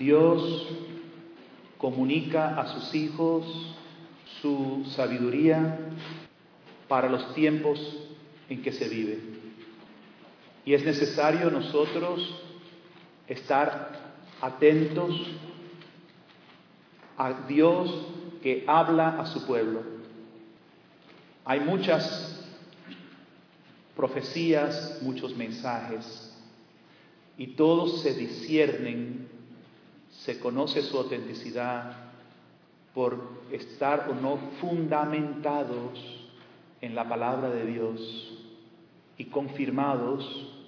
Dios comunica a sus hijos su sabiduría para los tiempos en que se vive. Y es necesario nosotros estar atentos a Dios que habla a su pueblo. Hay muchas profecías, muchos mensajes, y todos se disciernen, se conoce su autenticidad por estar o no fundamentados en la palabra de Dios y confirmados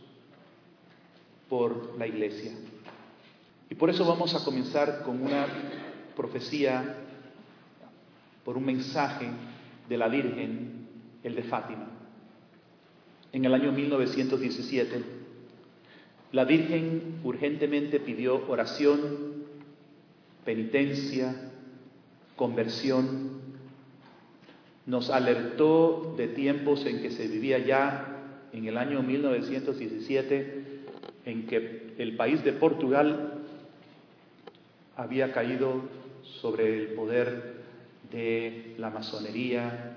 por la Iglesia. Y por eso vamos a comenzar con una profecía, por un mensaje de la Virgen, el de Fátima. En el año 1917, la Virgen urgentemente pidió oración, penitencia, conversión. Nos alertó de tiempos en que se vivía ya en el año 1917, en que el país de Portugal había caído sobre el poder de la masonería,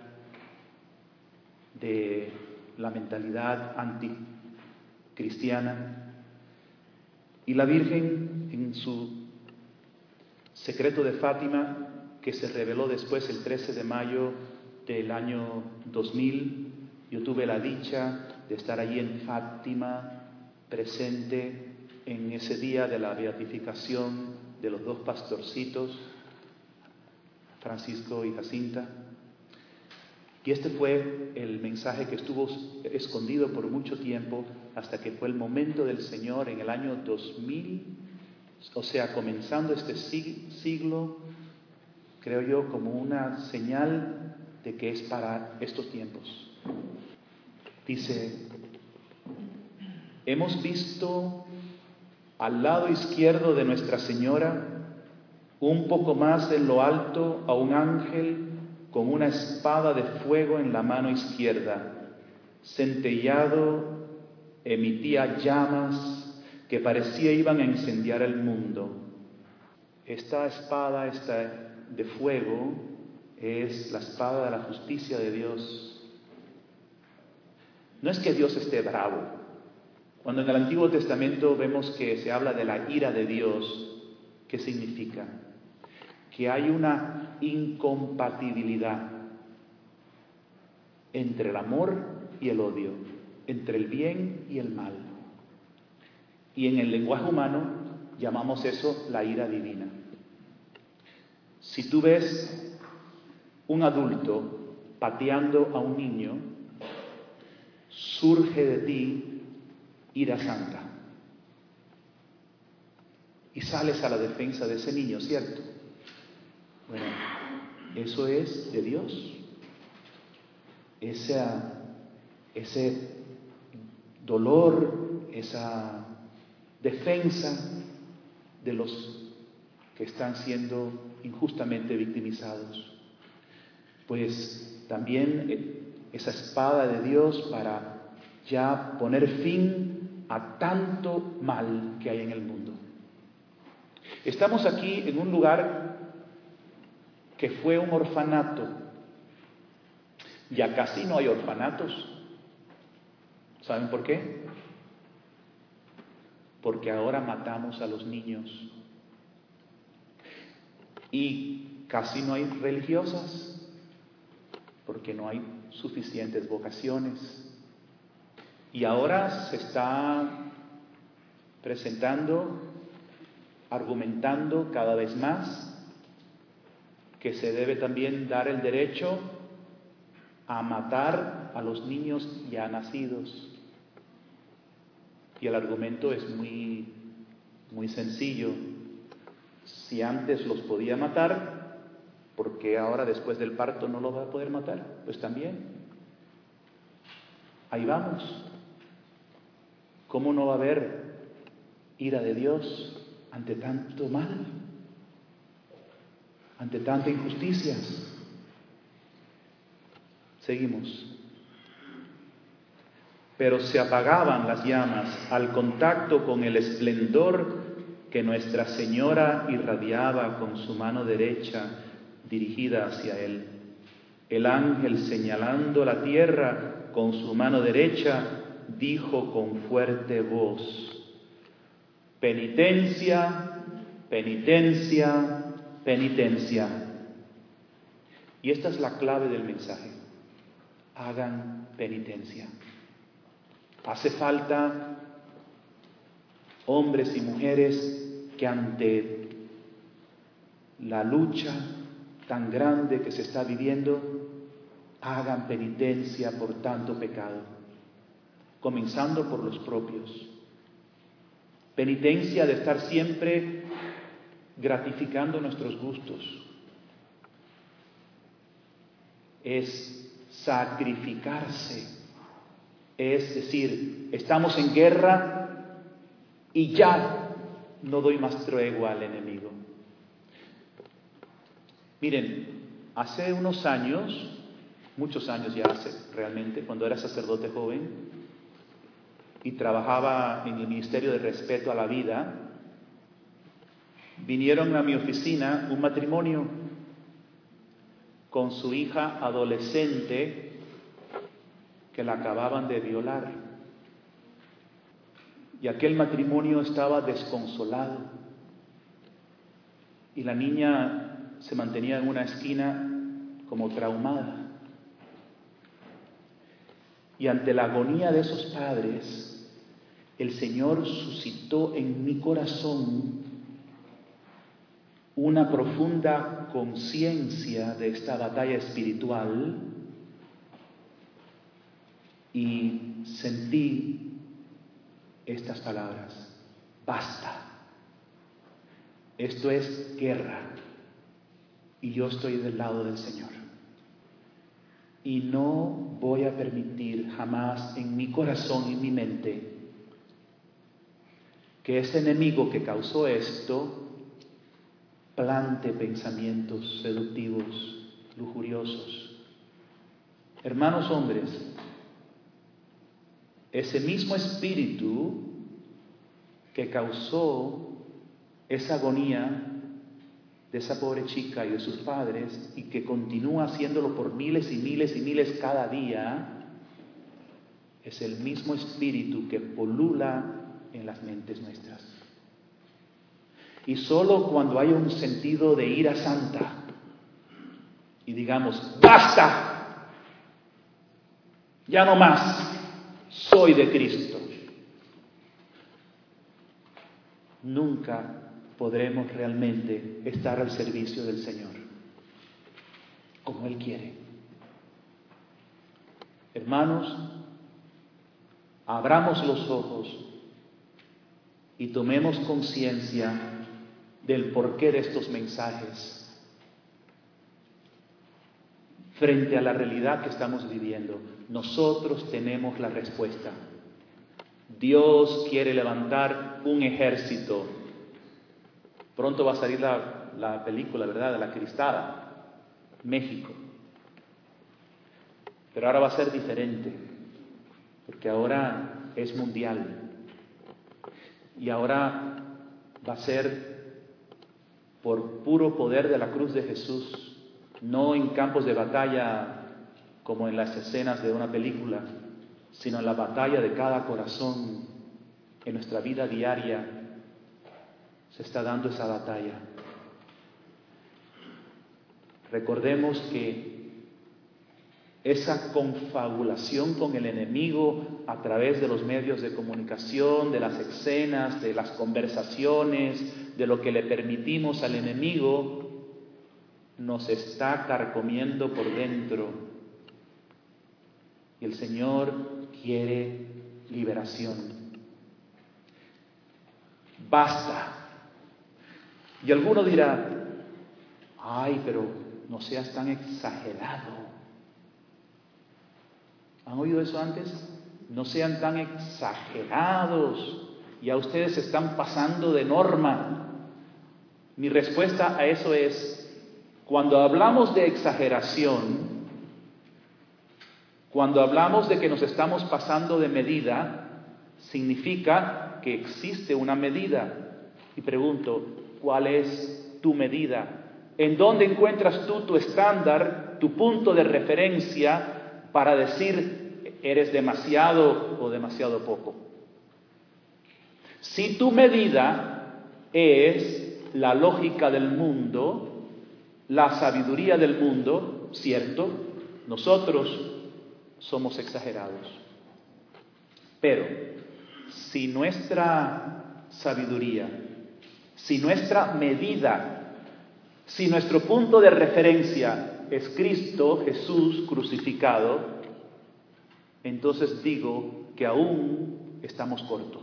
de la mentalidad anticristiana. Y la Virgen, en su secreto de Fátima, que se reveló después el 13 de mayo del año 2000, yo tuve la dicha de estar allí en Fátima, presente en ese día de la beatificación de los dos pastorcitos, Francisco y Jacinta. Y este fue el mensaje que estuvo escondido por mucho tiempo hasta que fue el momento del Señor en el año 2000, o sea, comenzando este siglo, creo yo, como una señal de que es para estos tiempos. Dice: hemos visto al lado izquierdo de Nuestra Señora, un poco más en lo alto, a un ángel con una espada de fuego en la mano izquierda. Centellado, emitía llamas que parecía iban a incendiar el mundo. Esta espada de fuego es la espada de la justicia de Dios. No es que Dios esté bravo. Cuando en el Antiguo Testamento vemos que se habla de la ira de Dios, ¿qué significa? Que hay una incompatibilidad entre el amor y el odio, entre el bien y el mal. Y en el lenguaje humano llamamos eso la ira divina. Si tú ves un adulto pateando a un niño, surge de ti ira santa. Y sales a la defensa de ese niño, ¿cierto? Bueno, eso es de Dios. Ese dolor, esa defensa de los que están siendo injustamente victimizados. Pues también esa espada de Dios para ya poner fin a tanto mal que hay en el mundo. Estamos aquí en un lugar que fue un orfanato. Ya casi no hay orfanatos. ¿Saben por qué? Porque ahora matamos a los niños. Y casi no hay religiosas, porque no hay suficientes vocaciones. Y ahora se está presentando, argumentando cada vez más que se debe también dar el derecho a matar a los niños ya nacidos. Y el argumento es muy, muy sencillo. Si antes los podía matar, ¿por qué ahora después del parto no los va a poder matar? Pues también. Ahí vamos. ¿Cómo no va a haber ira de Dios ante tanto mal? Ante tanta injusticia. Seguimos. Pero se apagaban las llamas al contacto con el esplendor que Nuestra Señora irradiaba con su mano derecha dirigida hacia él. El ángel, señalando la tierra con su mano derecha, dijo con fuerte voz: penitencia, penitencia, penitencia. Y esta es la clave del mensaje: hagan penitencia. Hace falta hombres y mujeres que ante la lucha tan grande que se está viviendo, hagan penitencia por tanto pecado, comenzando por los propios. Penitencia de estar siempre gratificando nuestros gustos. Es sacrificarse. Es decir, estamos en guerra y ya no doy más tregua al enemigo. Miren, hace unos años, muchos años ya hace realmente, cuando era sacerdote joven y trabajaba en el Ministerio de Respeto a la Vida, vinieron a mi oficina un matrimonio con su hija adolescente que la acababan de violar. Y aquel matrimonio estaba desconsolado. Y la niña se mantenía en una esquina como traumada. Y ante la agonía de esos padres, el Señor suscitó en mi corazón una profunda conciencia de esta batalla espiritual y sentí estas palabras: basta. Esto es guerra y yo estoy del lado del Señor. Y no voy a permitir jamás en mi corazón y en mi mente que ese enemigo que causó esto plante pensamientos seductivos, lujuriosos. Hermanos hombres, ese mismo espíritu que causó esa agonía de esa pobre chica y de sus padres, y que continúa haciéndolo por miles y miles y miles cada día, es el mismo espíritu que polula en las mentes nuestras. Y solo cuando haya un sentido de ira santa y digamos: ¡basta! Ya no más, soy de Cristo, nunca podremos realmente estar al servicio del Señor como Él quiere. Hermanos, abramos los ojos y tomemos conciencia del porqué de estos mensajes frente a la realidad que estamos viviendo. Nosotros tenemos la respuesta. Dios quiere levantar un ejército. Pronto va a salir la película, ¿verdad?, de La Cristada, México. Pero ahora va a ser diferente, porque ahora es mundial. Y ahora va a ser por puro poder de la cruz de Jesús, no en campos de batalla como en las escenas de una película, sino en la batalla de cada corazón, en nuestra vida diaria. Se está dando esa batalla. Recordemos que esa confabulación con el enemigo a través de los medios de comunicación, de las escenas, de las conversaciones, de lo que le permitimos al enemigo, nos está carcomiendo por dentro. Y el Señor quiere liberación. Basta. Y alguno dirá: ay, pero no seas tan exagerado. ¿Han oído eso antes? No sean tan exagerados. Ya ustedes se están pasando de norma. Mi respuesta a eso es: cuando hablamos de exageración, cuando hablamos de que nos estamos pasando de medida, significa que existe una medida. Y pregunto, ¿cuál es tu medida? ¿En dónde encuentras tú tu estándar, tu punto de referencia para decir eres demasiado o demasiado poco? Si tu medida es la lógica del mundo, la sabiduría del mundo, ¿cierto? Nosotros somos exagerados. Pero si nuestra sabiduría, si nuestra medida, si nuestro punto de referencia es Cristo Jesús crucificado, entonces digo que aún estamos cortos.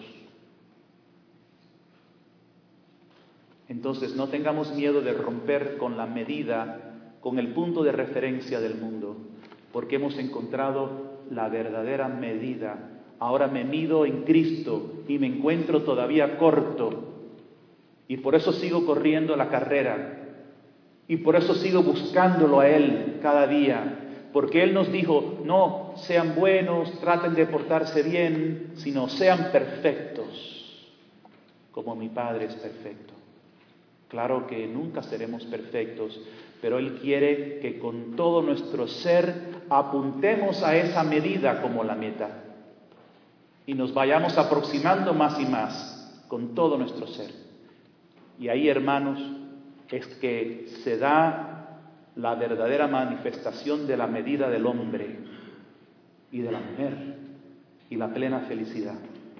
Entonces no tengamos miedo de romper con la medida, con el punto de referencia del mundo, porque hemos encontrado la verdadera medida. Ahora me mido en Cristo y me encuentro todavía corto, y por eso sigo corriendo la carrera. Y por eso sigo buscándolo a Él cada día, porque Él nos dijo, no sean buenos, traten de portarse bien, sino sean perfectos, como mi Padre es perfecto. Claro que nunca seremos perfectos, pero Él quiere que con todo nuestro ser apuntemos a esa medida como la meta y nos vayamos aproximando más y más con todo nuestro ser. Y ahí, hermanos, es que se da la verdadera manifestación de la medida del hombre y de la mujer y la plena felicidad.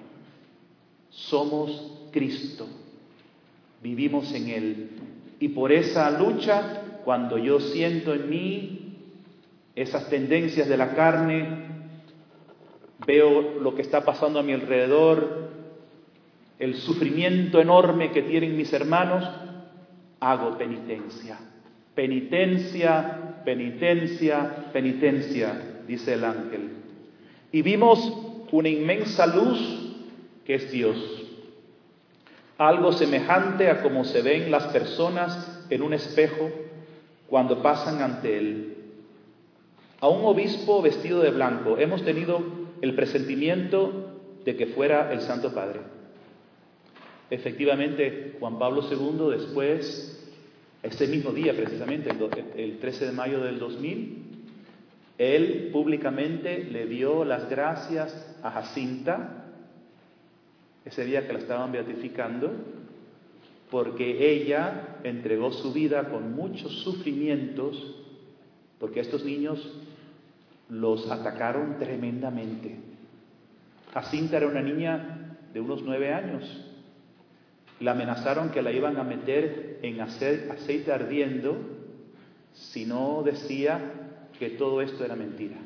Somos Cristo, vivimos en Él, y por esa lucha, cuando yo siento en mí esas tendencias de la carne, veo lo que está pasando a mi alrededor, el sufrimiento enorme que tienen mis hermanos, hago penitencia. Penitencia, penitencia, penitencia, dice el ángel. Y vimos una inmensa luz que es Dios. Algo semejante a como se ven las personas en un espejo cuando pasan ante él. A un obispo vestido de blanco. Hemos tenido el presentimiento de que fuera el Santo Padre. Efectivamente, Juan Pablo II después, ese mismo día precisamente, el 13 de mayo del 2000, él públicamente le dio las gracias a Jacinta, ese día que la estaban beatificando, porque ella entregó su vida con muchos sufrimientos, porque estos niños los atacaron tremendamente. Jacinta era una niña de unos 9 años. La amenazaron que la iban a meter en aceite ardiendo si no decía que todo esto era mentira.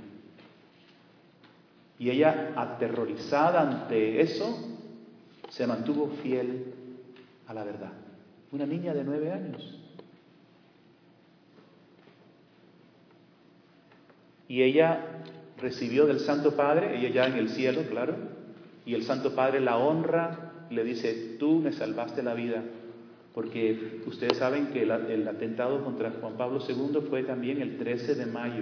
Y ella, aterrorizada ante eso, se mantuvo fiel a la verdad. Una niña de 9 años. Y ella recibió del Santo Padre, ella ya en el cielo, claro, y el Santo Padre la honra. Le dice, tú me salvaste la vida, porque ustedes saben que el atentado contra Juan Pablo II fue también el 13 de mayo,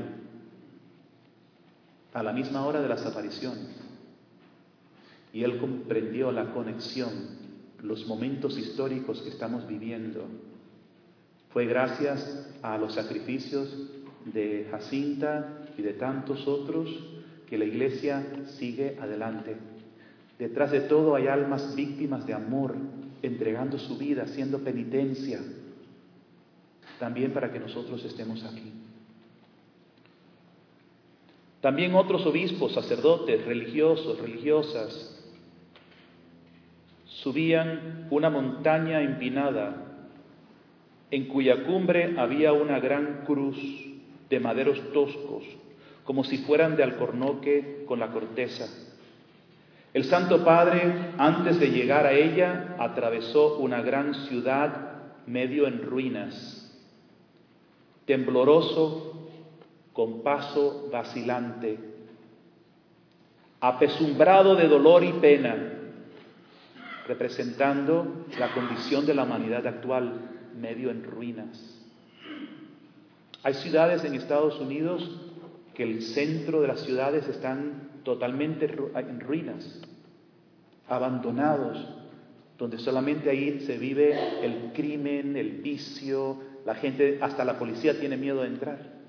a la misma hora de las apariciones. Y él comprendió la conexión, los momentos históricos que estamos viviendo. Fue gracias a los sacrificios de Jacinta y de tantos otros que la Iglesia sigue adelante. Detrás de todo hay almas víctimas de amor, entregando su vida, haciendo penitencia, también para que nosotros estemos aquí. También otros obispos, sacerdotes, religiosos, religiosas, subían una montaña empinada, en cuya cumbre había una gran cruz de maderos toscos, como si fueran de alcornoque con la corteza. El Santo Padre, antes de llegar a ella, atravesó una gran ciudad medio en ruinas, tembloroso, con paso vacilante, apesumbrado de dolor y pena, representando la condición de la humanidad actual, medio en ruinas. Hay ciudades en Estados Unidos que el centro de las ciudades están totalmente en ruinas, abandonados, donde solamente ahí se vive el crimen, el vicio, la gente, hasta la policía tiene miedo de entrar.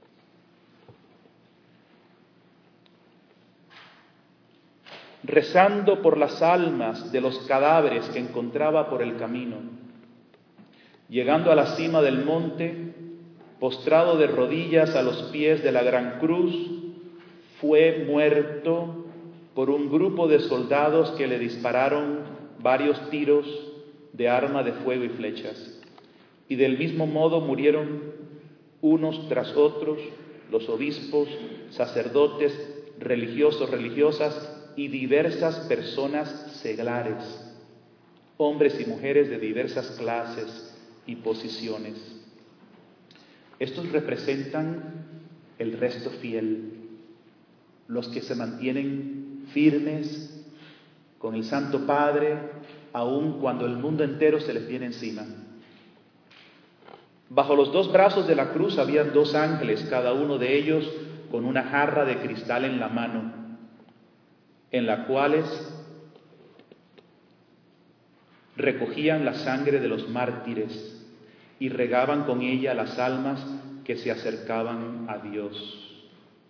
Rezando por las almas de los cadáveres que encontraba por el camino. Llegando a la cima del monte, postrado de rodillas a los pies de la gran cruz, fue muerto por un grupo de soldados que le dispararon varios tiros de arma de fuego y flechas. Y del mismo modo murieron unos tras otros los obispos, sacerdotes, religiosos, religiosas y diversas personas seglares, hombres y mujeres de diversas clases y posiciones. Estos representan el resto fiel, los que se mantienen firmes con el Santo Padre, aun cuando el mundo entero se les viene encima. Bajo los dos brazos de la cruz habían dos ángeles, cada uno de ellos con una jarra de cristal en la mano, en la cuales recogían la sangre de los mártires y regaban con ella las almas que se acercaban a Dios.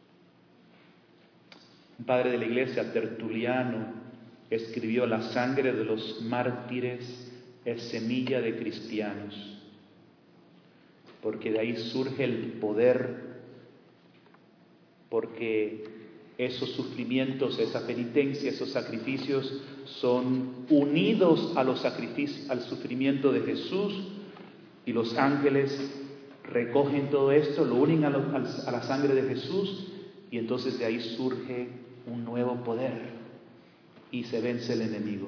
Un padre de la iglesia, Tertuliano, escribió: la sangre de los mártires es semilla de cristianos, porque de ahí surge el poder, porque esos sufrimientos, esa penitencia, esos sacrificios son unidos a los sacrificios, al sufrimiento de Jesús, y los ángeles recogen todo esto, lo unen a la sangre de Jesús, y entonces de ahí surge un nuevo poder y se vence el enemigo.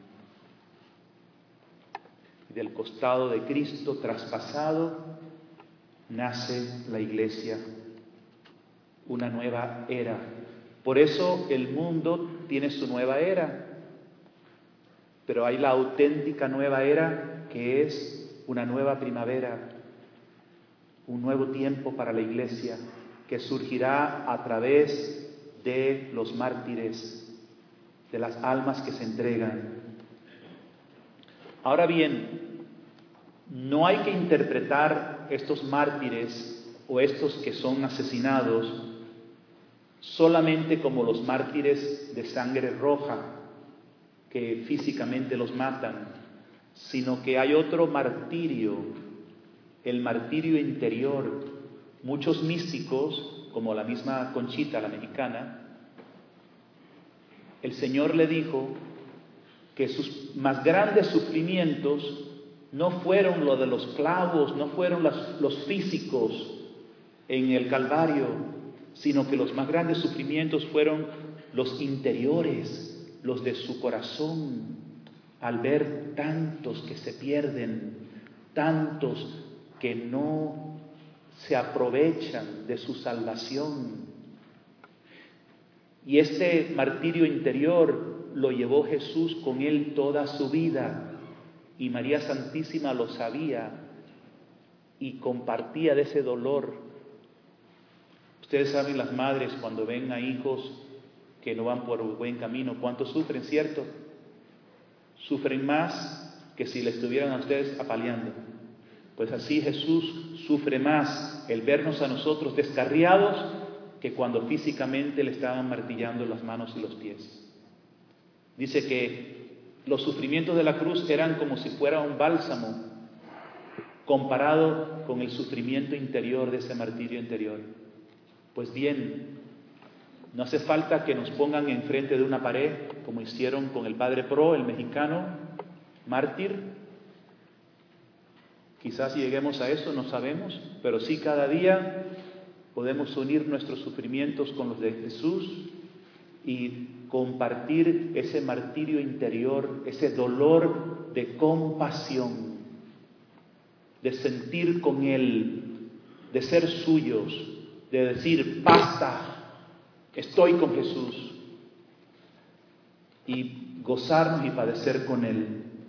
Y del costado de Cristo traspasado nace la iglesia, una nueva era. Por eso el mundo tiene su nueva era, pero hay la auténtica nueva era, que es una nueva primavera, un nuevo tiempo para la iglesia, que surgirá a través de los mártires, de las almas que se entregan. Ahora bien, no hay que interpretar estos mártires o estos que son asesinados solamente como los mártires de sangre roja, que físicamente los matan, sino que hay otro martirio, el martirio interior. Muchos místicos, como la misma Conchita, la mexicana, el Señor le dijo que sus más grandes sufrimientos no fueron lo de los clavos, no fueron los físicos en el Calvario, sino que los más grandes sufrimientos fueron los interiores, los de su corazón, al ver tantos que se pierden, tantos que no se aprovechan de su salvación. Y este martirio interior lo llevó Jesús con él toda su vida, y María Santísima lo sabía y compartía de ese dolor. Ustedes saben, las madres, cuando ven a hijos que no van por un buen camino, cuánto sufren, ¿cierto? Sufren más que si le estuvieran a ustedes apaleando. Pues así Jesús sufre más el vernos a nosotros descarriados que cuando físicamente le estaban martillando las manos y los pies. Dice que los sufrimientos de la cruz eran como si fuera un bálsamo comparado con el sufrimiento interior de ese martirio interior. Pues bien, no hace falta que nos pongan enfrente de una pared, como hicieron con el Padre Pro, el mexicano, mártir. Quizás lleguemos a eso, no sabemos, pero sí cada día podemos unir nuestros sufrimientos con los de Jesús y compartir ese martirio interior, ese dolor de compasión, de sentir con Él, de ser suyos, de decir: basta, estoy con Jesús, y gozarnos y padecer con Él.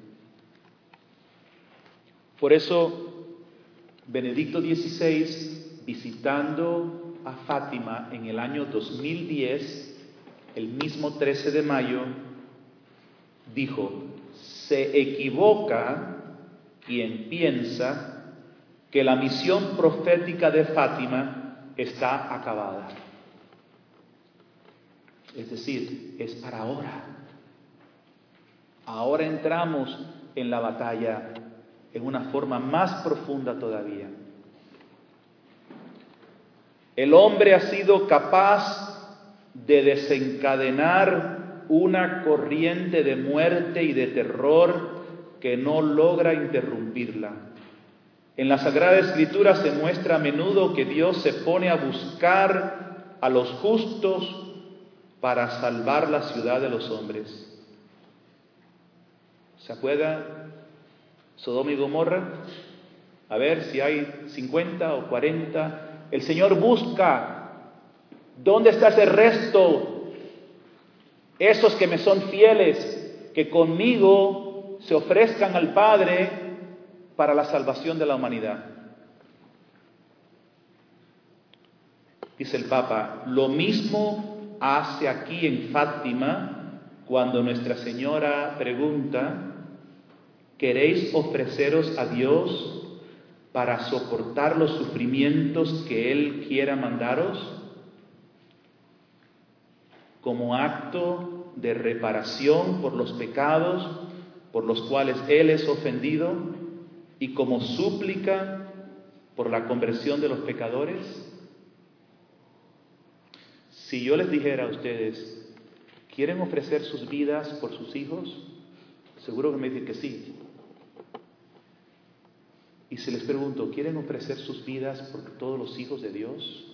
Por eso Benedicto XVI, visitando a Fátima en el año 2010, el mismo 13 de mayo, dijo: se equivoca quien piensa que la misión profética de Fátima está acabada. Es decir, es para ahora. Ahora entramos en la batalla en una forma más profunda todavía. El hombre ha sido capaz de desencadenar una corriente de muerte y de terror que no logra interrumpirla. En la Sagrada Escritura se muestra a menudo que Dios se pone a buscar a los justos para salvar la ciudad de los hombres. ¿Se acuerda Sodoma y Gomorra? A ver si hay 50 o 40. El Señor busca. ¿Dónde está ese resto? Esos que me son fieles, que conmigo se ofrezcan al Padre para la salvación de la humanidad. Dice el Papa, lo mismo hace aquí en Fátima cuando Nuestra Señora pregunta: ¿queréis ofreceros a Dios para soportar los sufrimientos que Él quiera mandaros? Como acto de reparación por los pecados por los cuales Él es ofendido y como súplica por la conversión de los pecadores. Si yo les dijera a ustedes, ¿quieren ofrecer sus vidas por sus hijos? Seguro que me dicen que sí. Y si les pregunto, ¿quieren ofrecer sus vidas por todos los hijos de Dios?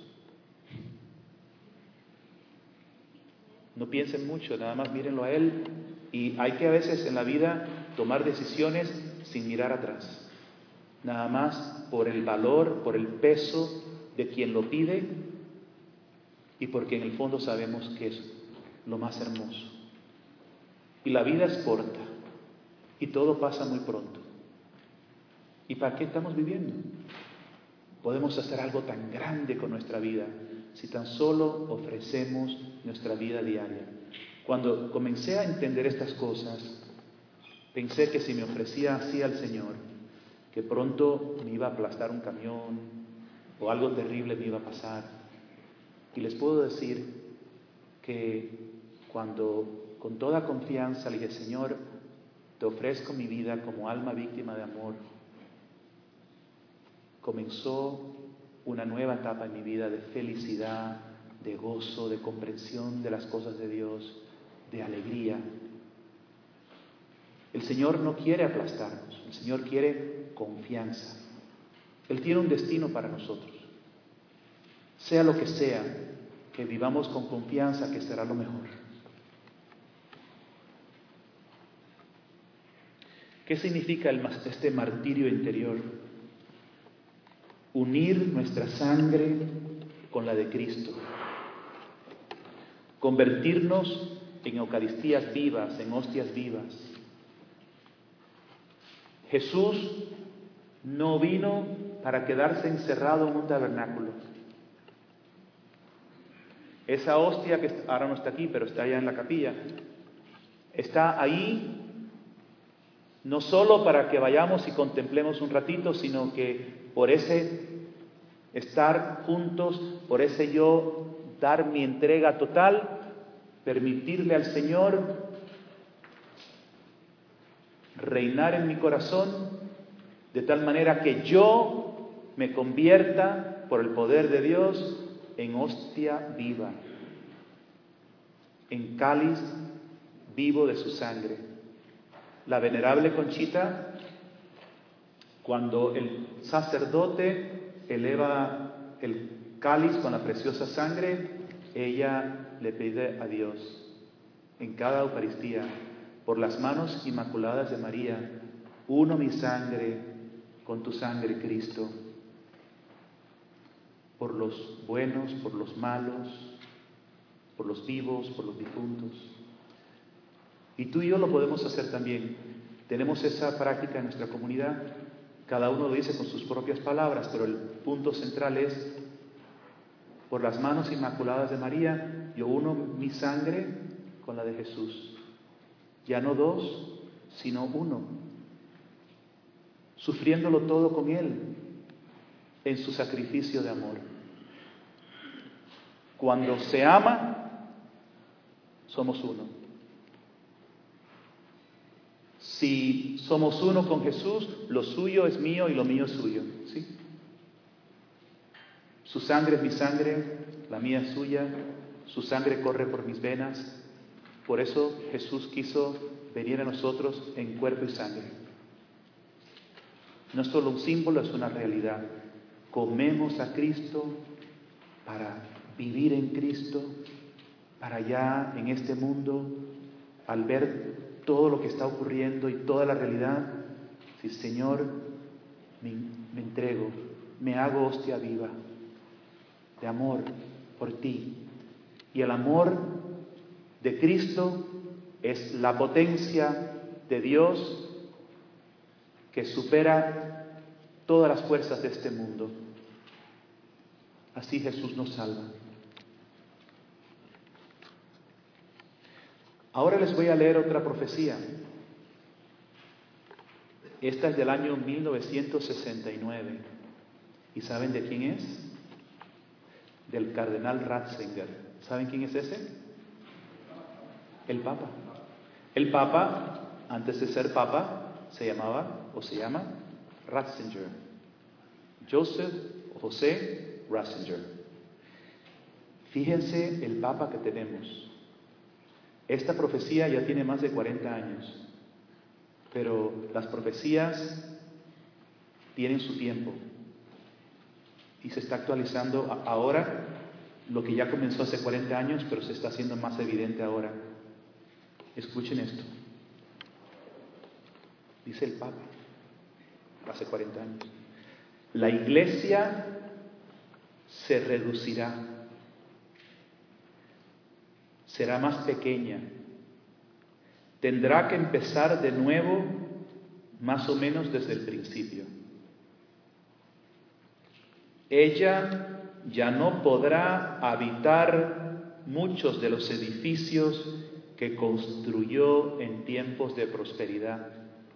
No piensen mucho, nada más mírenlo a Él. Y hay que a veces en la vida tomar decisiones sin mirar atrás. Nada más por el valor, por el peso de quien lo pide y porque en el fondo sabemos que es lo más hermoso. Y la vida es corta y todo pasa muy pronto. ¿Y para qué estamos viviendo? Podemos hacer algo tan grande con nuestra vida si tan solo ofrecemos nuestra vida diaria. Cuando comencé a entender estas cosas, pensé que si me ofrecía así al Señor, que pronto me iba a aplastar un camión o algo terrible me iba a pasar. Y les puedo decir que cuando con toda confianza le dije, Señor, te ofrezco mi vida como alma víctima de amor, comenzó una nueva etapa en mi vida de felicidad, de gozo, de comprensión de las cosas de Dios, de alegría. El Señor no quiere aplastarnos, el Señor quiere confianza. Él tiene un destino para nosotros. Sea lo que sea, que vivamos con confianza que será lo mejor. ¿Qué significa este martirio interior? Unir nuestra sangre con la de Cristo. Convertirnos en Eucaristías vivas, en hostias vivas. Jesús no vino para quedarse encerrado en un tabernáculo. Esa hostia que ahora no está aquí, pero está allá en la capilla, está ahí no solo para que vayamos y contemplemos un ratito, sino que por ese estar juntos, por ese yo dar mi entrega total, permitirle al Señor reinar en mi corazón, de tal manera que yo me convierta por el poder de Dios en hostia viva, en cáliz vivo de su sangre. La venerable Conchita, cuando el sacerdote eleva el cáliz con la preciosa sangre, ella le pide a Dios en cada Eucaristía, por las manos inmaculadas de María, uno mi sangre con tu sangre, Cristo, por los buenos, por los malos, por los vivos, por los difuntos. Y tú y yo lo podemos hacer también. Tenemos esa práctica en nuestra comunidad. Cada uno lo dice con sus propias palabras, pero el punto central es: por las manos inmaculadas de María, yo uno mi sangre con la de Jesús. Ya no dos, sino uno, sufriéndolo todo con Él en su sacrificio de amor. Cuando se ama, somos uno. Si somos uno con Jesús, lo suyo es mío y lo mío es suyo, ¿sí? Su sangre es mi sangre, la mía es suya, su sangre corre por mis venas. Por eso Jesús quiso venir a nosotros en cuerpo y sangre. No es solo un símbolo, es una realidad. Comemos a Cristo para vivir en Cristo, para ya en este mundo, al ver todo lo que está ocurriendo y toda la realidad, si Señor, me entrego, me hago hostia viva de amor por ti. Y el amor de Cristo es la potencia de Dios que supera todas las fuerzas de este mundo. Así Jesús nos salva. Ahora les voy a leer otra profecía. Esta es del año 1969. ¿Y saben de quién es? Del cardenal Ratzinger. ¿Saben quién es ese? El Papa. El Papa, antes de ser Papa, se llamaba o se llama Ratzinger. José Ratzinger. Fíjense el Papa que tenemos. Esta profecía ya tiene más de 40 años, pero las profecías tienen su tiempo y se está actualizando ahora lo que ya comenzó hace 40 años, pero se está haciendo más evidente ahora. Escuchen esto. Dice el Papa, hace 40 años, la Iglesia se reducirá, será más pequeña, tendrá que empezar de nuevo más o menos desde el principio. Ella ya no podrá habitar muchos de los edificios que construyó en tiempos de prosperidad.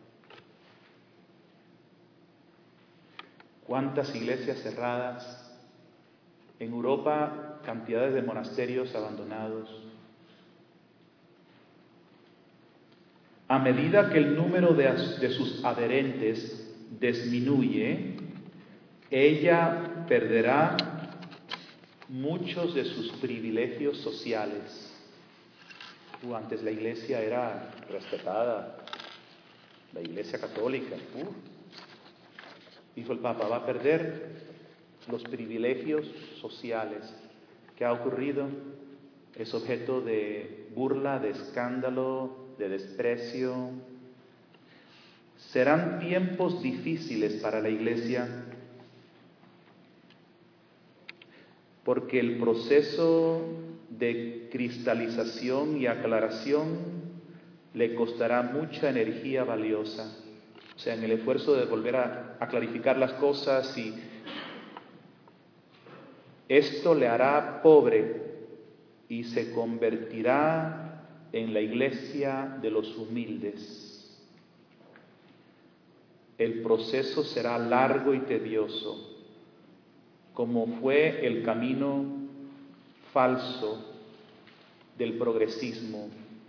¿Cuántas iglesias cerradas? En Europa, cantidades de monasterios abandonados. A medida que el número de sus adherentes disminuye, ella perderá muchos de sus privilegios sociales. Antes la iglesia era respetada, la iglesia católica. Dijo el Papa, va a perder los privilegios sociales. ¿Qué ha ocurrido? Es objeto de burla, de escándalo, de desprecio. Serán tiempos difíciles para la iglesia porque el proceso de cristalización y aclaración le costará mucha energía valiosa. O sea, en el esfuerzo de volver a clarificar las cosas, y esto le hará pobre y se convertirá en la iglesia de los humildes. El proceso será largo y tedioso, como fue el camino falso del progresismo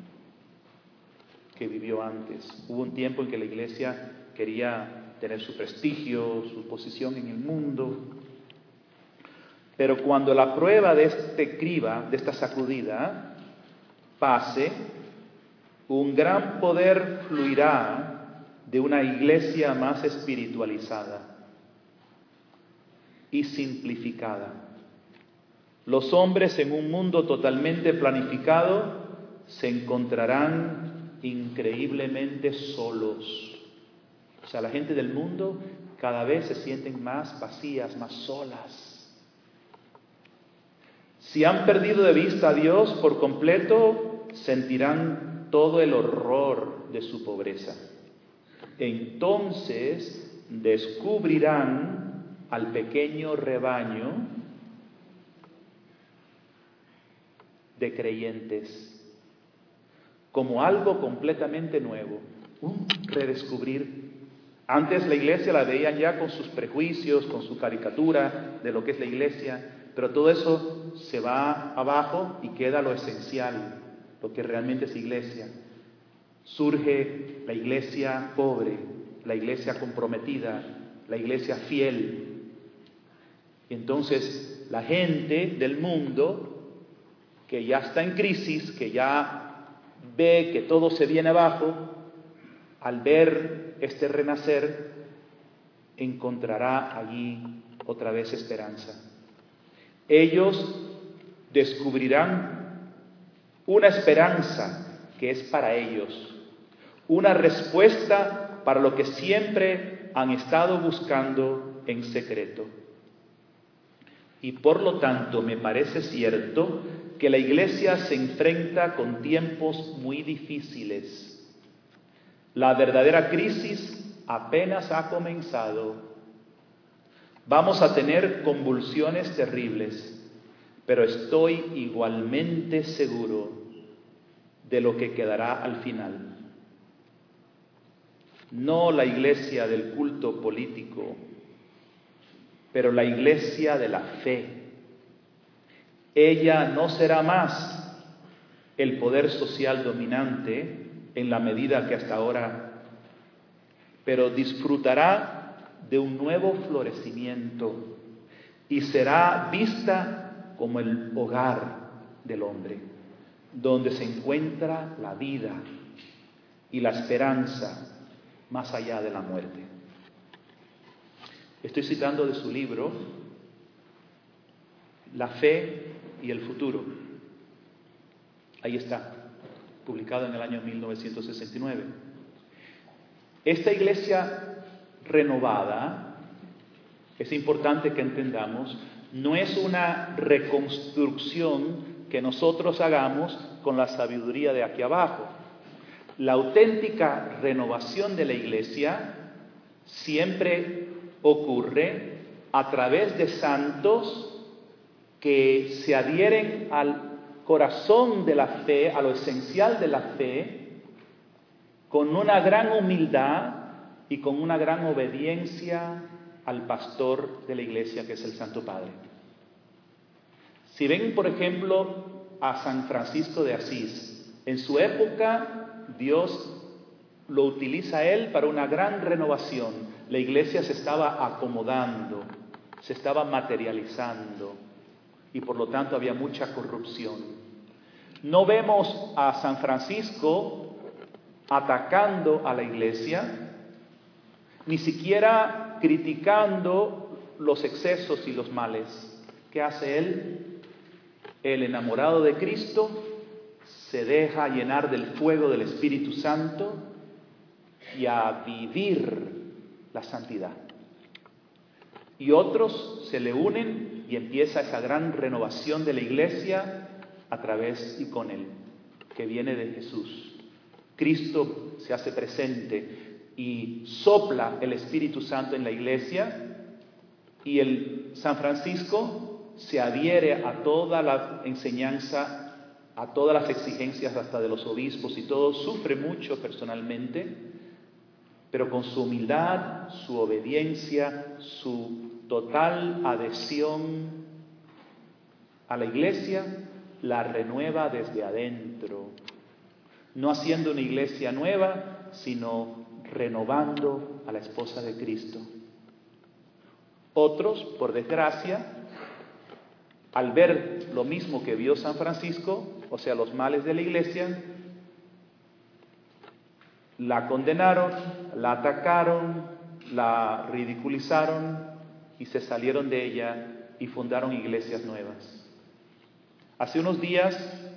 que vivió antes. Hubo un tiempo en que la iglesia quería tener su prestigio, su posición en el mundo, pero cuando la prueba de este criba, de esta sacudida, pase, un gran poder fluirá de una iglesia más espiritualizada y simplificada. Los hombres en un mundo totalmente planificado se encontrarán increíblemente solos. O sea, la gente del mundo cada vez se sienten más vacías, más solas. Si han perdido de vista a Dios por completo, sentirán todo el horror de su pobreza. Entonces descubrirán al pequeño rebaño de creyentes como algo completamente nuevo, un redescubrir. Antes la iglesia la veían ya con sus prejuicios, con su caricatura de lo que es la iglesia, pero todo eso se va abajo y queda lo esencial, lo que realmente es iglesia. Surge la iglesia pobre, la iglesia comprometida, la iglesia fiel. Y entonces la gente del mundo que ya está en crisis, que ya ve que todo se viene abajo, al ver este renacer, encontrará allí otra vez esperanza. Ellos descubrirán una esperanza que es para ellos, una respuesta para lo que siempre han estado buscando en secreto. Y por lo tanto me parece cierto que la iglesia se enfrenta con tiempos muy difíciles. La verdadera crisis apenas ha comenzado. Vamos a tener convulsiones terribles, pero estoy igualmente seguro de lo que quedará al final. No la iglesia del culto político, pero la iglesia de la fe. Ella no será más el poder social dominante en la medida que hasta ahora, pero disfrutará de un nuevo florecimiento y será vista como el hogar del hombre, donde se encuentra la vida y la esperanza más allá de la muerte. Estoy citando de su libro La fe y el futuro. Ahí está, publicado en el año 1969. Esta iglesia renovada, es importante que entendamos, no es una reconstrucción que nosotros hagamos con la sabiduría de aquí abajo. La auténtica renovación de la iglesia siempre ocurre a través de santos que se adhieren al corazón de la fe, a lo esencial de la fe, con una gran humildad y con una gran obediencia al pastor de la iglesia, que es el Santo Padre. Si ven, por ejemplo, a San Francisco de Asís, en su época Dios lo utiliza a él para una gran renovación. La iglesia se estaba acomodando, se estaba materializando y por lo tanto había mucha corrupción. No vemos a San Francisco atacando a la iglesia, ni siquiera criticando los excesos y los males. ¿Qué hace él? El enamorado de Cristo se deja llenar del fuego del Espíritu Santo y a vivir la santidad. Y otros se le unen y empieza esa gran renovación de la iglesia a través y con él, que viene de Jesús. Cristo se hace presente y sopla el Espíritu Santo en la iglesia, y el San Francisco se adhiere a toda la enseñanza, a todas las exigencias hasta de los obispos y todo, sufre mucho personalmente, pero con su humildad, su obediencia, su total adhesión a la iglesia, la renueva desde adentro, no haciendo una iglesia nueva, sino renovando a la esposa de Cristo. Otros, por desgracia, al ver lo mismo que vio San Francisco, o sea, los males de la iglesia, la condenaron, la atacaron, la ridiculizaron y se salieron de ella y fundaron iglesias nuevas. Hace unos días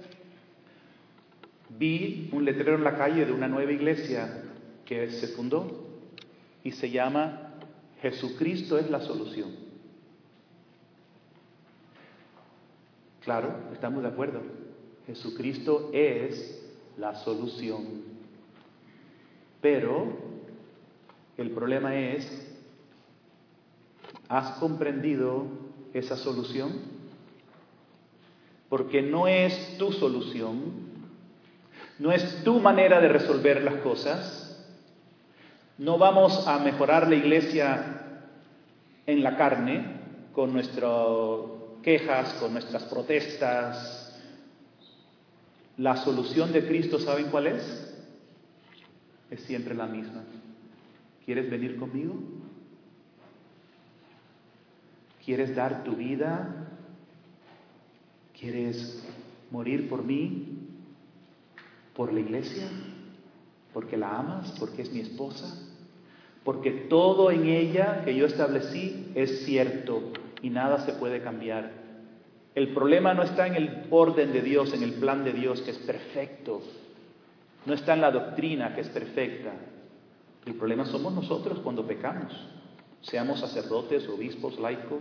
vi un letrero en la calle de una nueva iglesia que se fundó y se llama Jesucristo es la solución. Claro, estamos de acuerdo. Jesucristo es la solución. Pero el problema es, ¿has comprendido esa solución? Porque no es tu solución, no es tu manera de resolver las cosas, No vamos a mejorar la iglesia en la carne con nuestras quejas, con nuestras protestas. La solución de Cristo, ¿saben cuál es? Es siempre la misma. ¿Quieres venir conmigo? ¿Quieres dar tu vida? ¿Quieres morir por mí? ¿Por la iglesia? ¿Porque la amas? ¿Porque es mi esposa? Porque todo en ella que yo establecí es cierto y nada se puede cambiar. El problema no está en el orden de Dios, en el plan de Dios, que es perfecto. No está en la doctrina, que es perfecta. El problema somos nosotros cuando pecamos, seamos sacerdotes, obispos, laicos.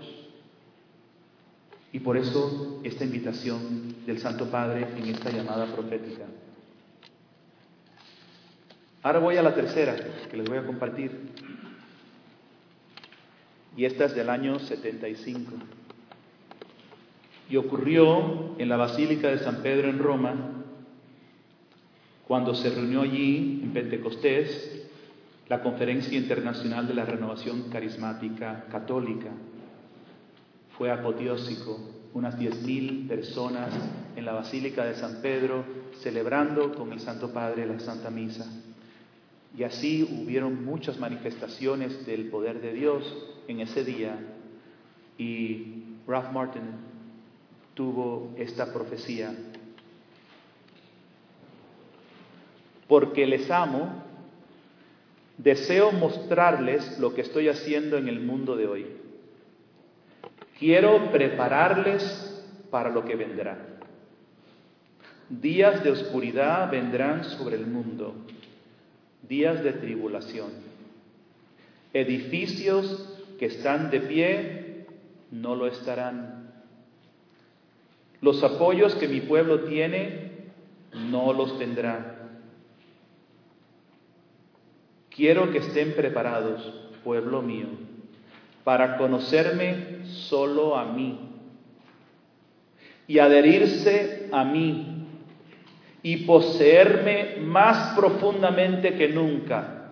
Y por eso esta invitación del Santo Padre en esta llamada profética. Ahora voy a la tercera que les voy a compartir. Y esta es del año 75. Y ocurrió en la Basílica de San Pedro en Roma, cuando se reunió allí en Pentecostés la Conferencia Internacional de la Renovación Carismática Católica. Fue apoteósico, unas 10.000 personas en la Basílica de San Pedro celebrando con el Santo Padre la Santa Misa. Y así hubieron muchas manifestaciones del poder de Dios en ese día. Y Ralph Martin tuvo esta profecía: porque les amo, deseo mostrarles lo que estoy haciendo en el mundo de hoy. Quiero prepararles para lo que vendrá. Días de oscuridad vendrán sobre el mundo, días de tribulación. Edificios que están de pie no lo estarán. Los apoyos que mi pueblo tiene no los tendrá. Quiero que estén preparados, pueblo mío, para conocerme solo a mí y adherirse a mí y poseerme más profundamente que nunca.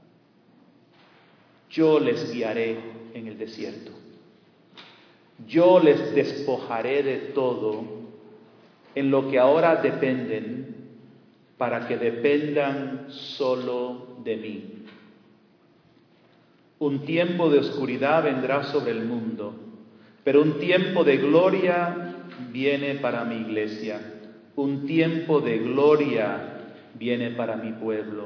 Yo les guiaré en el desierto. Yo les despojaré de todo en lo que ahora dependen, para que dependan solo de mí. Un tiempo de oscuridad vendrá sobre el mundo, pero un tiempo de gloria viene para mi iglesia. Un tiempo de gloria viene para mi pueblo.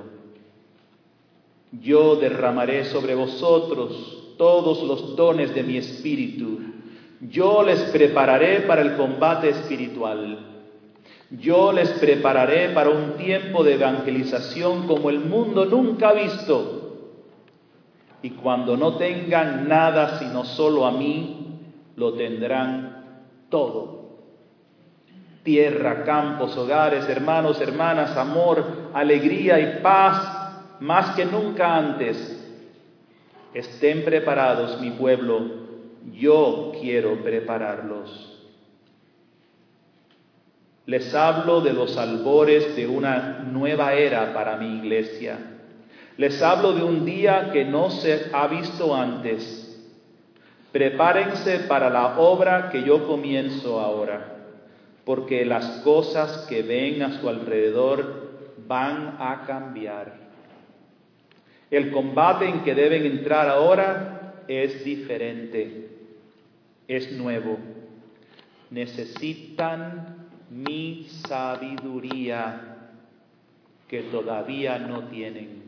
Yo derramaré sobre vosotros todos los dones de mi espíritu. Yo les prepararé para el combate espiritual. Yo les prepararé para un tiempo de evangelización como el mundo nunca ha visto. Y cuando no tengan nada sino solo a mí, lo tendrán todo. Tierra, campos, hogares, hermanos, hermanas, amor, alegría y paz, más que nunca antes. Estén preparados, mi pueblo, yo quiero prepararlos. Les hablo de los albores de una nueva era para mi iglesia. Les hablo de un día que no se ha visto antes. Prepárense para la obra que yo comienzo ahora, porque las cosas que ven a su alrededor van a cambiar. El combate en que deben entrar ahora es diferente, es nuevo. Necesitan mi sabiduría que todavía no tienen.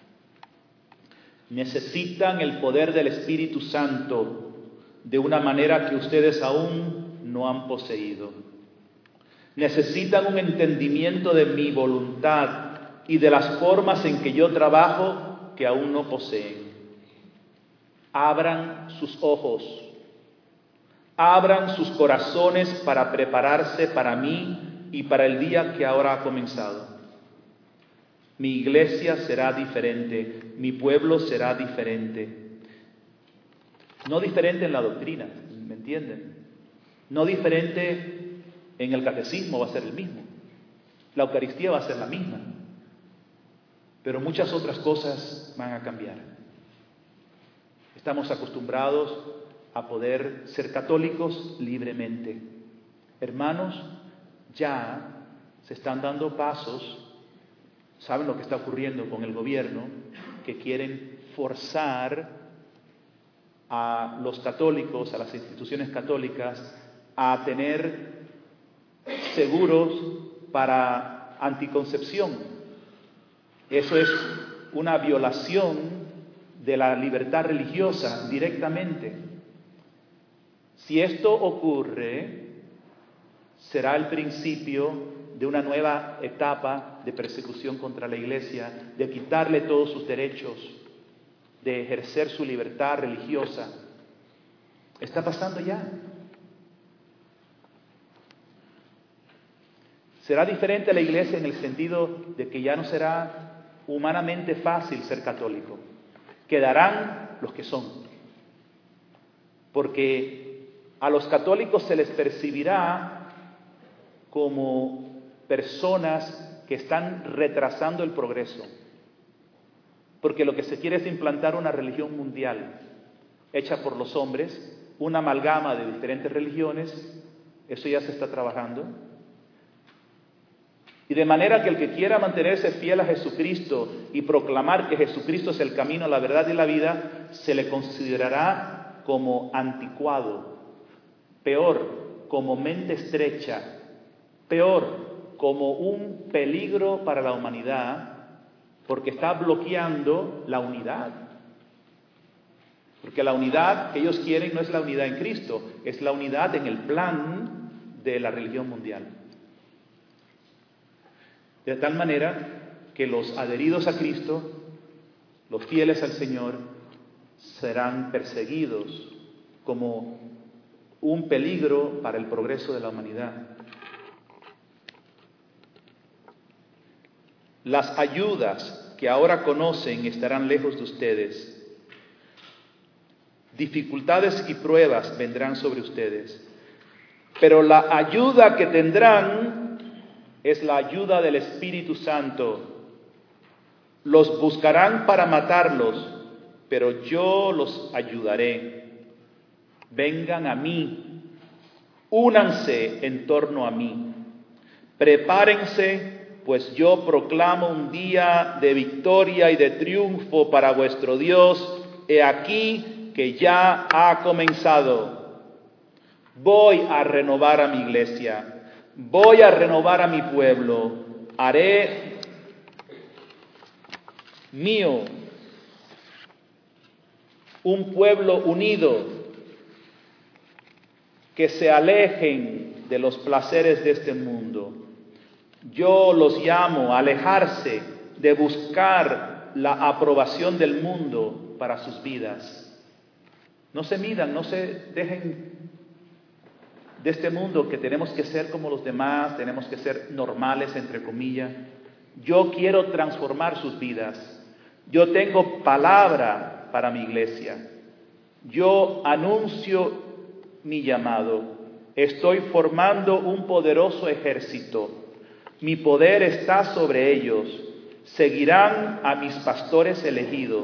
Necesitan el poder del Espíritu Santo de una manera que ustedes aún no han poseído. Necesitan un entendimiento de mi voluntad y de las formas en que yo trabajo que aún no poseen. Abran sus ojos, abran sus corazones para prepararse para mí y para el día que ahora ha comenzado. Mi iglesia será diferente, mi pueblo será diferente. No diferente en la doctrina, ¿me entienden? No diferente en el catecismo, va a ser el mismo. La Eucaristía va a ser la misma. pero muchas otras cosas van a cambiar. Estamos acostumbrados a poder ser católicos libremente. Hermanos, ya se están dando pasos, saben lo que está ocurriendo con el gobierno, que quieren forzar a los católicos, a las instituciones católicas, a tener seguros para anticoncepción. Eso es una violación de la libertad religiosa directamente. Si esto ocurre, será el principio de una nueva etapa de persecución contra la Iglesia, de quitarle todos sus derechos, de ejercer su libertad religiosa. Está pasando ya. Será diferente a la Iglesia en el sentido de que ya no será humanamente fácil ser católico. Quedarán los que son. Porque a los católicos se les percibirá como personas que están retrasando el progreso. Porque lo que se quiere es implantar una religión mundial, hecha por los hombres, una amalgama de diferentes religiones. Eso ya se está trabajando. Y de manera que el que quiera mantenerse fiel a Jesucristo y proclamar que Jesucristo es el camino, la verdad y la vida, se le considerará como anticuado, peor, como mente estrecha, peor, como un peligro para la humanidad, porque está bloqueando la unidad. Porque la unidad que ellos quieren no es la unidad en Cristo, es la unidad en el plan de la religión mundial. De tal manera que los adheridos a Cristo, los fieles al Señor, serán perseguidos como un peligro para el progreso de la humanidad. Las ayudas que ahora conocen estarán lejos de ustedes. Dificultades y pruebas vendrán sobre ustedes. Pero la ayuda que tendrán es la ayuda del Espíritu Santo. Los buscarán para matarlos, pero yo los ayudaré. Vengan a mí, únanse en torno a mí. Prepárense, pues yo proclamo un día de victoria y de triunfo para vuestro Dios. He aquí que ya ha comenzado. Voy a renovar a mi iglesia. Voy a renovar a mi pueblo. Haré mío un pueblo unido, que se alejen de los placeres de este mundo. Yo los llamo a alejarse de buscar la aprobación del mundo para sus vidas. No se midan, no se dejen de este mundo que tenemos que ser como los demás, tenemos que ser normales, entre comillas. Yo quiero transformar sus vidas. Yo tengo palabra para mi iglesia. Yo anuncio mi llamado. Estoy formando un poderoso ejército. Mi poder está sobre ellos. Seguirán a mis pastores elegidos.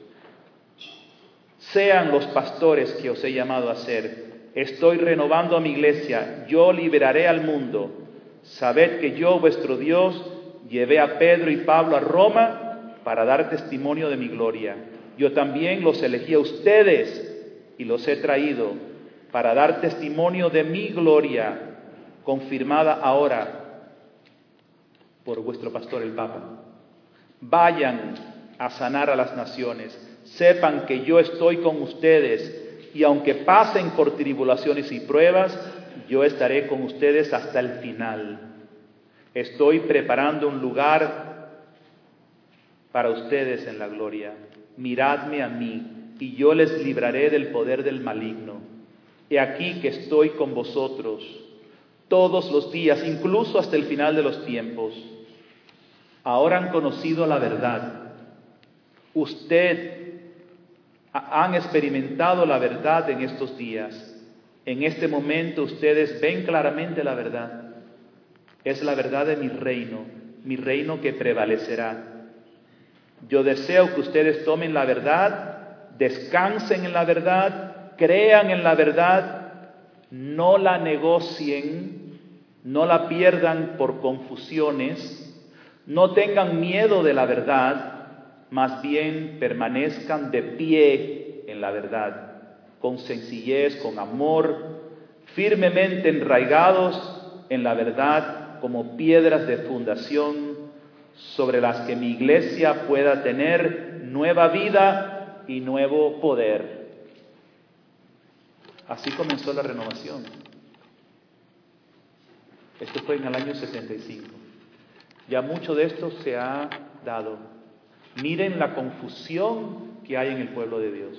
Sean los pastores que os he llamado a ser. Estoy renovando a mi iglesia. Yo liberaré al mundo. Sabed que yo, vuestro Dios, llevé a Pedro y Pablo a Roma para dar testimonio de mi gloria. Yo también los elegí a ustedes y los he traído para dar testimonio de mi gloria, confirmada ahora por vuestro pastor el Papa. Vayan a sanar a las naciones. Sepan que yo estoy con ustedes y aunque pasen por tribulaciones y pruebas, yo estaré con ustedes hasta el final. Estoy preparando un lugar para ustedes en la gloria. Miradme a mí y yo les libraré del poder del maligno. He aquí que estoy con vosotros todos los días, incluso hasta el final de los tiempos. Ahora han conocido la verdad. Han experimentado la verdad en estos días. En este momento ustedes ven claramente la verdad. Es la verdad de mi reino que prevalecerá. Yo deseo que ustedes tomen la verdad, descansen en la verdad, crean en la verdad, no la negocien, no la pierdan por confusiones, no tengan miedo de la verdad, más bien permanezcan de pie en la verdad, con sencillez, con amor, firmemente enraigados en la verdad como piedras de fundación sobre las que mi iglesia pueda tener nueva vida y nuevo poder. Así comenzó la renovación. Esto fue en el año 75. Ya mucho de esto se ha dado. Miren la confusión que hay en el pueblo de Dios.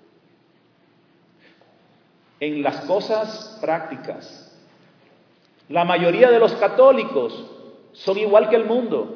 En las cosas prácticas, la mayoría de los católicos son igual que el mundo.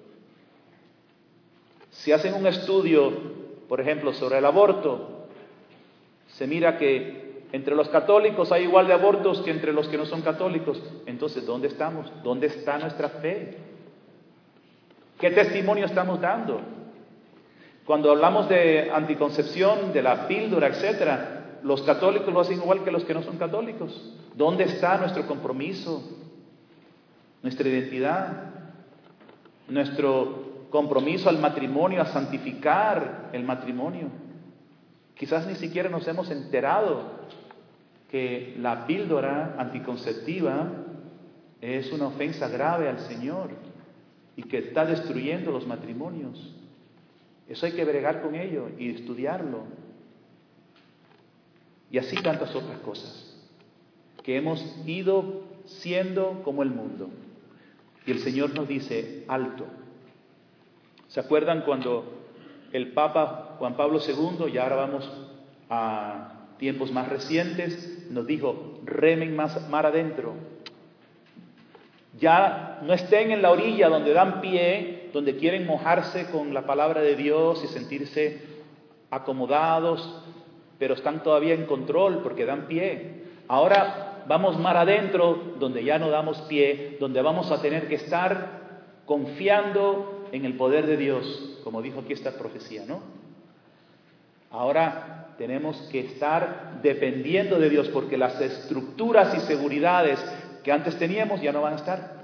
Si hacen un estudio, por ejemplo, sobre el aborto, se mira que entre los católicos hay igual de abortos que entre los que no son católicos. Entonces, ¿dónde estamos? ¿Dónde está nuestra fe? ¿Qué testimonio estamos dando? Cuando hablamos de anticoncepción, de la píldora, etcétera, los católicos lo hacen igual que los que no son católicos. ¿Dónde está nuestro compromiso? Nuestra identidad, nuestro compromiso al matrimonio, a santificar el matrimonio. Quizás ni siquiera nos hemos enterado que la píldora anticonceptiva es una ofensa grave al Señor y que está destruyendo los matrimonios. Eso hay que bregar con ello y estudiarlo. Y así tantas otras cosas que hemos ido siendo como el mundo. Y el Señor nos dice, alto. ¿Se acuerdan cuando el Papa Juan Pablo II, ya ahora vamos a tiempos más recientes, nos dijo, remen más mar adentro? Ya no estén en la orilla donde dan pie, donde quieren mojarse con la palabra de Dios y sentirse acomodados, pero están todavía en control porque dan pie. Ahora vamos mar adentro, donde ya no damos pie, donde vamos a tener que estar confiando en el poder de Dios, como dijo aquí esta profecía, ¿no? Ahora tenemos que estar dependiendo de Dios, porque las estructuras y seguridades que antes teníamos ya no van a estar.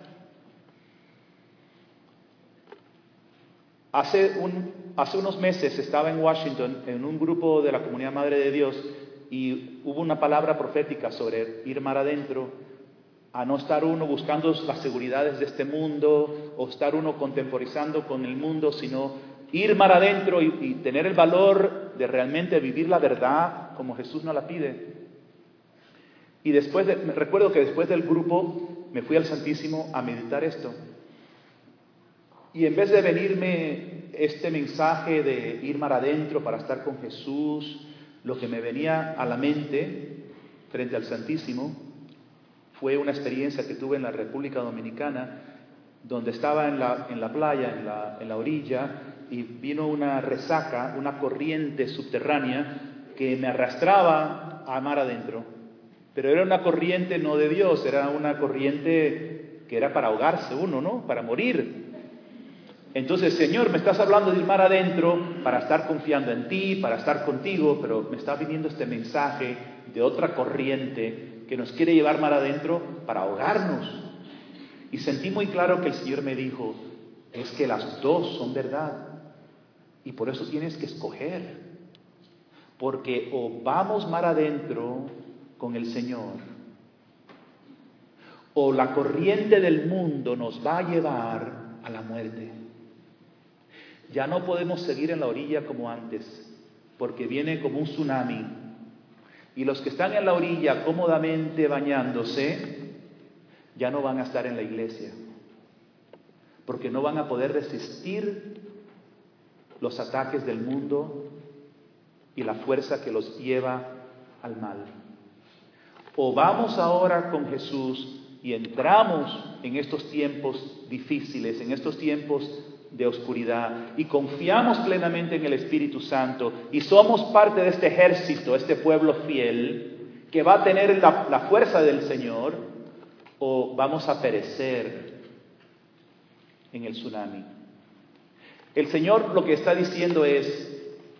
Hace unos meses estaba en Washington en un grupo de la Comunidad Madre de Dios y hubo una palabra profética sobre ir mar adentro, a no estar uno buscando las seguridades de este mundo o estar uno contemporizando con el mundo, sino ir mar adentro y tener el valor de realmente vivir la verdad como Jesús nos la pide. Y me recuerdo que después del grupo me fui al Santísimo a meditar esto. Y en vez de venirme este mensaje de ir mar adentro para estar con Jesús, lo que me venía a la mente frente al Santísimo fue una experiencia que tuve en la República Dominicana, donde estaba en la playa, en la orilla, y vino una resaca, una corriente subterránea que me arrastraba a mar adentro. Pero era una corriente no de Dios, era una corriente que era para ahogarse uno, ¿no? Para morir. Entonces, Señor, me estás hablando de ir mar adentro para estar confiando en ti, para estar contigo, pero me está viniendo este mensaje de otra corriente que nos quiere llevar mar adentro para ahogarnos. Y sentí muy claro que el Señor me dijo, es que las dos son verdad. Y por eso tienes que escoger. Porque o vamos mar adentro con el Señor, o la corriente del mundo nos va a llevar a la muerte. Ya no podemos seguir en la orilla como antes, porque viene como un tsunami. Y los que están en la orilla cómodamente bañándose, ya no van a estar en la iglesia, porque no van a poder resistir los ataques del mundo y la fuerza que los lleva al mal. O vamos ahora con Jesús y entramos en estos tiempos difíciles, en estos tiempos de oscuridad, y confiamos plenamente en el Espíritu Santo y somos parte de este ejército, este pueblo fiel que va a tener la fuerza del Señor, o vamos a perecer en el tsunami. El Señor lo que está diciendo es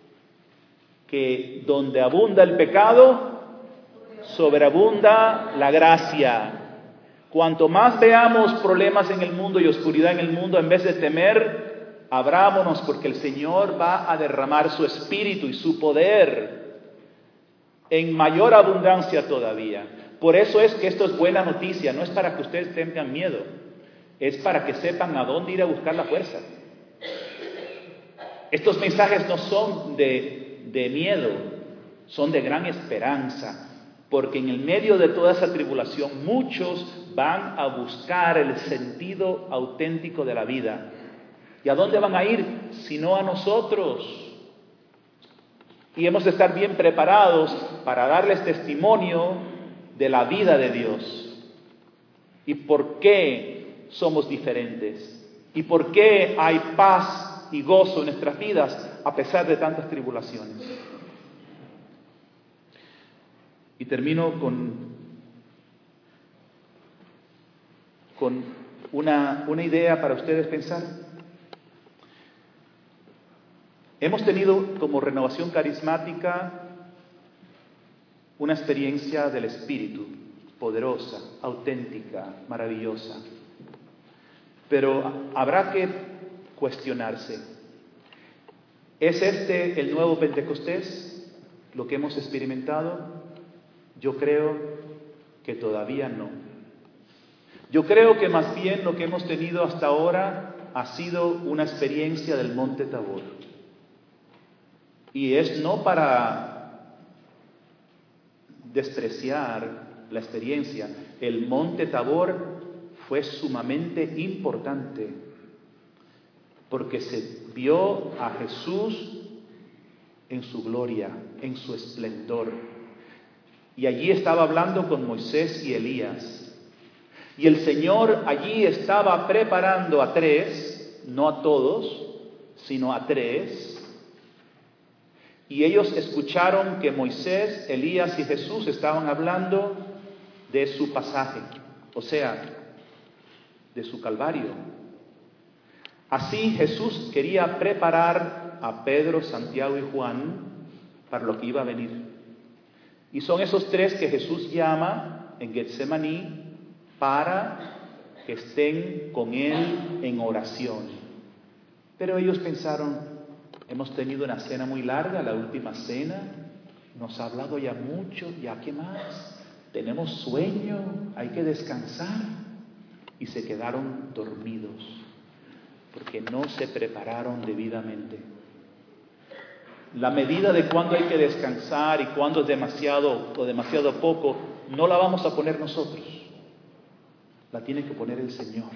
que donde abunda el pecado, sobreabunda la gracia. Cuanto más veamos problemas en el mundo y oscuridad en el mundo, en vez de temer, abrámonos, porque el Señor va a derramar su espíritu y su poder en mayor abundancia todavía. Por eso es que esto es buena noticia, no es para que ustedes tengan miedo, es para que sepan a dónde ir a buscar la fuerza. Estos mensajes no son de miedo, son de gran esperanza, porque en el medio de toda esa tribulación muchos van a buscar el sentido auténtico de la vida. ¿Y a dónde van a ir? Sino a nosotros. Y hemos de estar bien preparados para darles testimonio de la vida de Dios. ¿Y por qué somos diferentes? ¿Y por qué hay paz y gozo en nuestras vidas a pesar de tantas tribulaciones? Y termino con una idea para ustedes pensar. Hemos tenido como Renovación Carismática una experiencia del Espíritu poderosa, auténtica, maravillosa. Pero habrá que cuestionarse. ¿Es este el nuevo Pentecostés, lo que hemos experimentado? Yo creo que todavía no. Yo creo que más bien lo que hemos tenido hasta ahora ha sido una experiencia del Monte Tabor. Y es no para despreciar la experiencia. El Monte Tabor fue sumamente importante porque se vio a Jesús en su gloria, en su esplendor. Y allí estaba hablando con Moisés y Elías. Y el Señor allí estaba preparando a 3, no a todos, sino a 3. Y ellos escucharon que Moisés, Elías y Jesús estaban hablando de su pasaje, o sea, de su Calvario. Así Jesús quería preparar a Pedro, Santiago y Juan para lo que iba a venir. Y son esos 3 que Jesús llama en Getsemaní para que estén con Él en oración. Pero ellos pensaron, hemos tenido una cena muy larga, la última cena, nos ha hablado ya mucho, ya qué más, tenemos sueño, hay que descansar. Y se quedaron dormidos, porque no se prepararon debidamente. La medida de cuándo hay que descansar y cuándo es demasiado o demasiado poco, no la vamos a poner nosotros, la tiene que poner el Señor.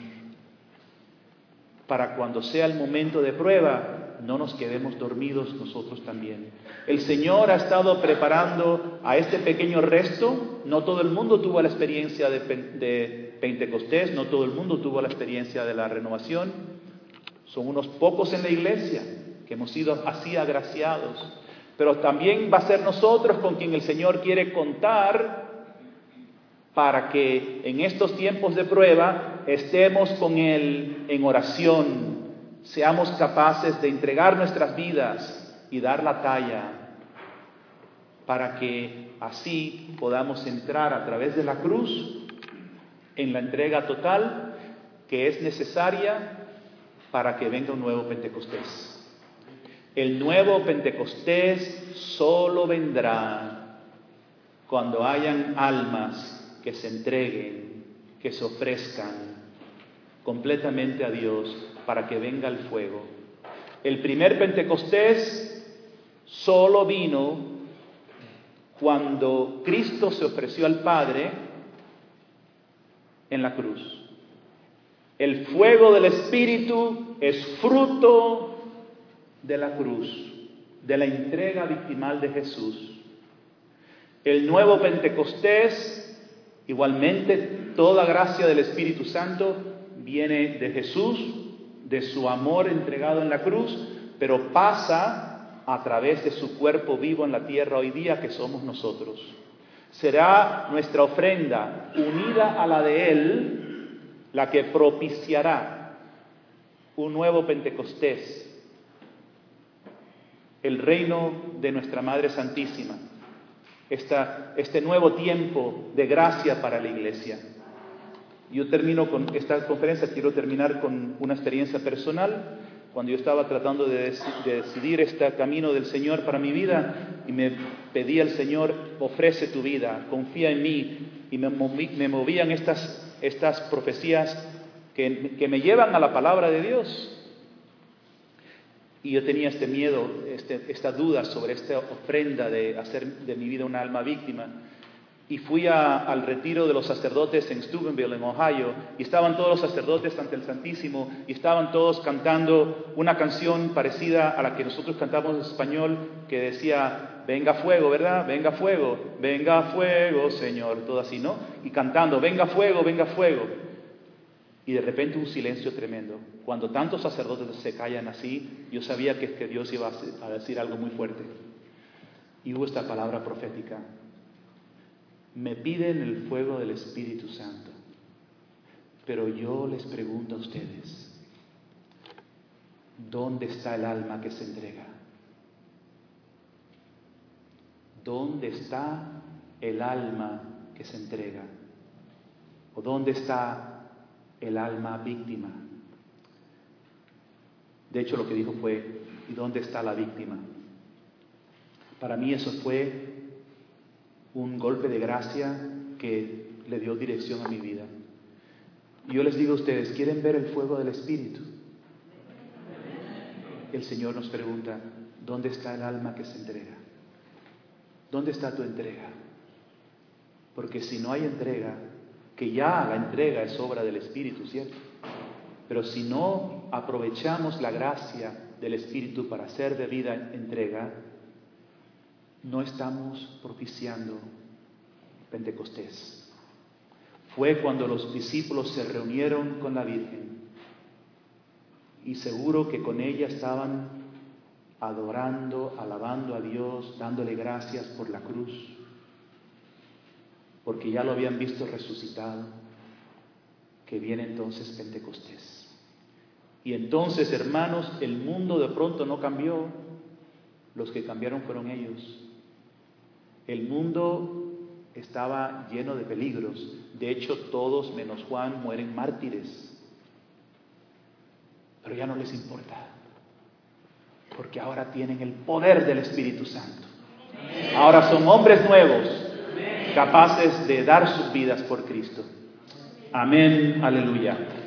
Para cuando sea el momento de prueba, no nos quedemos dormidos nosotros también. El Señor ha estado preparando a este pequeño resto. No todo el mundo tuvo la experiencia de Pentecostés, no todo el mundo tuvo la experiencia de la renovación. Son unos pocos en la iglesia que hemos sido así agraciados. Pero también va a ser nosotros con quien el Señor quiere contar para que en estos tiempos de prueba estemos con Él en oración, seamos capaces de entregar nuestras vidas y dar la talla, para que así podamos entrar a través de la cruz en la entrega total que es necesaria para que venga un nuevo Pentecostés. El nuevo Pentecostés solo vendrá cuando hayan almas que se entreguen, que se ofrezcan completamente a Dios para que venga el fuego. El primer Pentecostés solo vino cuando Cristo se ofreció al Padre en la cruz. El fuego del Espíritu es fruto de la cruz, de la entrega victimal de Jesús. El nuevo Pentecostés, igualmente, toda gracia del Espíritu Santo viene de Jesús, de su amor entregado en la cruz, pero pasa a través de su cuerpo vivo en la tierra hoy día, que somos nosotros. Será nuestra ofrenda unida a la de Él la que propiciará un nuevo Pentecostés el reino de nuestra Madre Santísima, este nuevo tiempo de gracia para la iglesia. Yo termino con esta conferencia, quiero terminar con una experiencia personal. Cuando yo estaba tratando de decidir este camino del Señor para mi vida, y me pedía al Señor, ofrece tu vida, confía en mí, y me movían estas profecías que me llevan a la palabra de Dios. Y yo tenía este miedo, esta duda sobre esta ofrenda de hacer de mi vida una alma víctima. Y fui al retiro de los sacerdotes en Steubenville, en Ohio, y estaban todos los sacerdotes ante el Santísimo, y estaban todos cantando una canción parecida a la que nosotros cantamos en español, que decía, venga fuego, ¿verdad? Venga fuego, Señor, todo así, ¿no? Y cantando, venga fuego, venga fuego. Y de repente un silencio tremendo. Cuando tantos sacerdotes se callan así, yo sabía que Dios iba a decir algo muy fuerte. Y hubo esta palabra profética. Me piden el fuego del Espíritu Santo, pero yo les pregunto a ustedes, ¿dónde está el alma que se entrega? ¿Dónde está el alma que se entrega? ¿O dónde está el alma víctima? De hecho, lo que dijo fue, ¿y dónde está la víctima? Para mí eso fue un golpe de gracia que le dio dirección a mi vida. Y yo les digo a ustedes, ¿quieren ver el fuego del Espíritu? El Señor nos pregunta, ¿dónde está el alma que se entrega? ¿Dónde está tu entrega? Porque si no hay entrega, que ya la entrega es obra del Espíritu, ¿cierto? Pero si no aprovechamos la gracia del Espíritu para hacer de vida entrega, no estamos propiciando Pentecostés. Fue cuando los discípulos se reunieron con la Virgen y seguro que con ella estaban adorando, alabando a Dios, dándole gracias por la cruz, porque ya lo habían visto resucitado, que viene entonces Pentecostés. Y entonces, hermanos, el mundo de pronto no cambió, los que cambiaron fueron ellos. El mundo estaba lleno de peligros. De hecho, todos menos Juan mueren mártires. Pero ya no les importa, porque ahora tienen el poder del Espíritu Santo. Ahora son hombres nuevos, capaces de dar sus vidas por Cristo. Amén, aleluya.